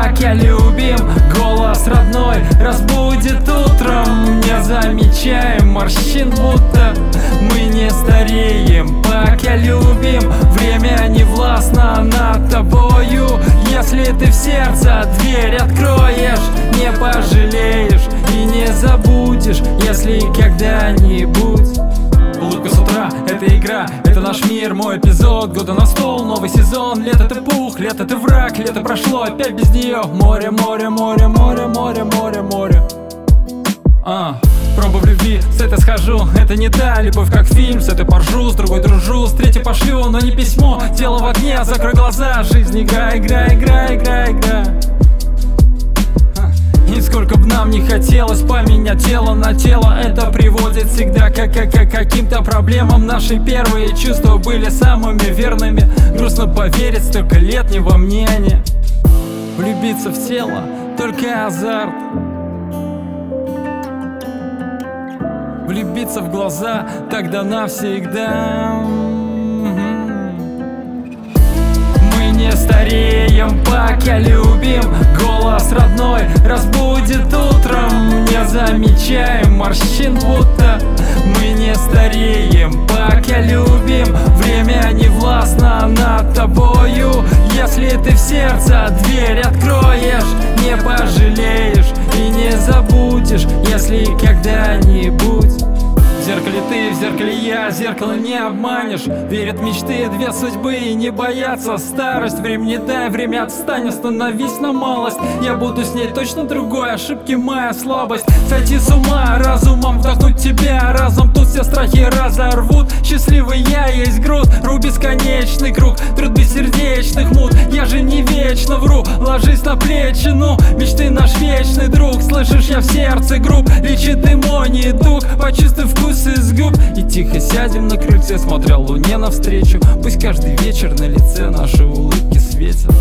пока любим. Голос родной разбудит утром. Не замечаем морщин, будто мы не стареем. Пока любим, время не властно над тобою. Если ты в сердце дверь откроешь, не пожалеешь и не забудешь, если когда-нибудь. Улыбка с утра — это игра, это наш мир, мой эпизод. Года на стол, новый сезон. Лето ты пух, лето ты враг, лето прошло, опять без нее. Море, море, море, море, море, море, море. Проба в любви, с этой схожу. Это не та любовь, как фильм. С этой поржу, с другой дружу, с третьей пошлю, но не письмо. Тело в огне, закрой глаза. Жизнь игра, игра, игра, игра, игра. И сколько б нам не хотелось поменять тело на тело, это приводит всегда к каким-то проблемам. Наши первые чувства были самыми верными. Грустно поверить, столько лет не во мнение. Влюбиться в тело — только азарт. Влюбиться в глаза — тогда навсегда. Мы не стареем, пока любим. Голос родной разбудит утром. Не замечаем морщин, будто мы не стареем. Пока любим, время не властно над тобою. Если ты в сердце дверь откроешь, не пожалеешь и не забудешь, если когда-нибудь. В зеркале ты, в зеркале я, зеркало не обманешь. Верят мечты, две судьбы и не боятся старость. Времени дай, время отстань, остановись на малость. Я буду с ней точно другой, ошибки моя слабость. Сойти с ума, разумом вдохнуть тебя. Разом тут все страхи разорвут. Счастливый я есть груд, бесконечный круг. Труд бессердечных муд, я же не вечно вру. Ложись на плечи, ну, мечты наш вечный друг. Слышишь, я в сердце груб, лечит ты мой недуг. Почувствуй вкус из губ и тихо сядем на крыльце, смотря луне навстречу. Пусть каждый вечер на лице наши улыбки светят.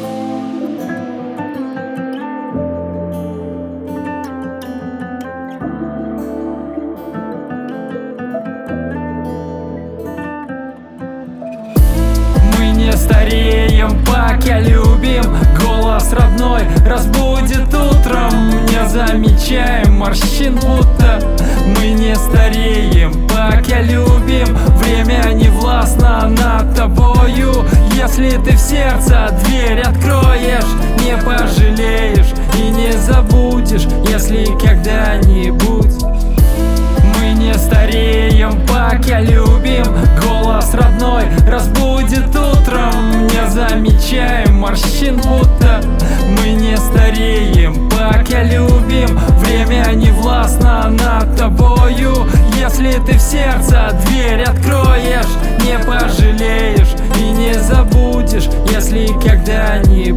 Мы не стареем, пока любим. Голос родной разбудит утром. Не замечаем морщин, будто мы не стареем. Пока любим, время не властно над тобою. Если ты в сердце дверь откроешь, не пожалеешь и не забудешь, если когда-нибудь. Мы не стареем, пока любим. Голос родной разбудит утром. Не замечаем морщин, будто мы не стареем. Пока любим, время не властно над тобою. Если ты в сердце дверь откроешь, не пожалеешь и не забудешь, если когда-нибудь.